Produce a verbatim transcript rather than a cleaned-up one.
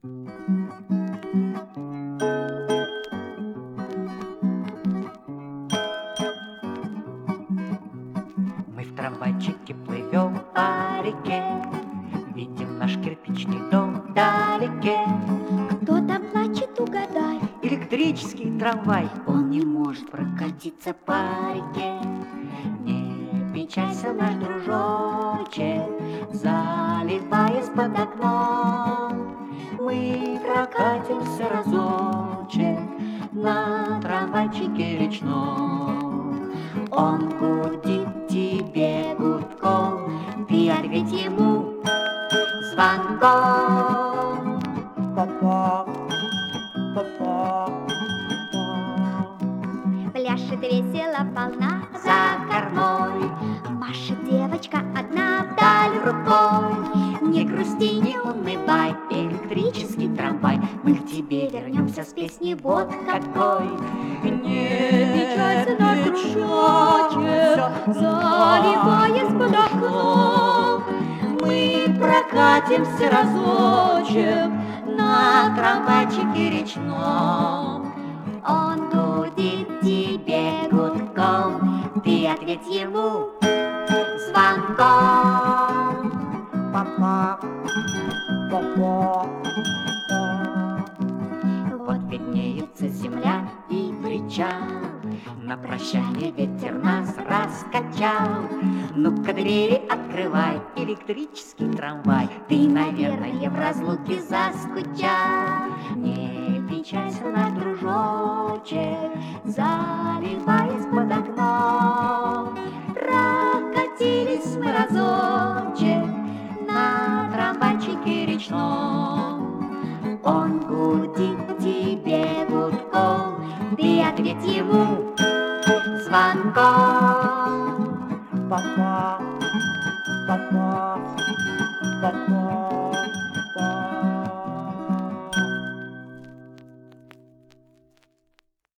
Мы в трамвайчике плывем по реке, видим наш кирпичный дом вдалеке. Кто там плачет, угадай. Электрический трамвай, он не может прокатиться по реке. Не печалься, наш дружочек, заливаясь под окном. Мы прокатимся разочек на трамвайчике речном. Он гудит тебе гудком, ты ответь ему звонком. Па-па, па-па, па. Пляшет весело волна За кормой машет девочка одна вдаль рукой. Не грусти, не унывай, электрический трамвай, мы к тебе вернемся с песней вот какой. Не печалься, наш дружочек, заливаясь под окном. Мы прокатимся разочек на трамвайчике речном. Он гудит тебе гудком, ты ответь ему звонком. Па-па, па-па, па. Вот виднеется земля и причал, на прощание ветер нас раскачал. Ну-ка двери открывай, электрический трамвай, ты, наверное, в разлуке заскучал. Не печалься, наш дружочек, заливаясь под окном. Прокатились мы разочек на трамвайчике речном. Он гудит тебе гудком, ты ответь ему звонком. Па-па, па-па, па-па.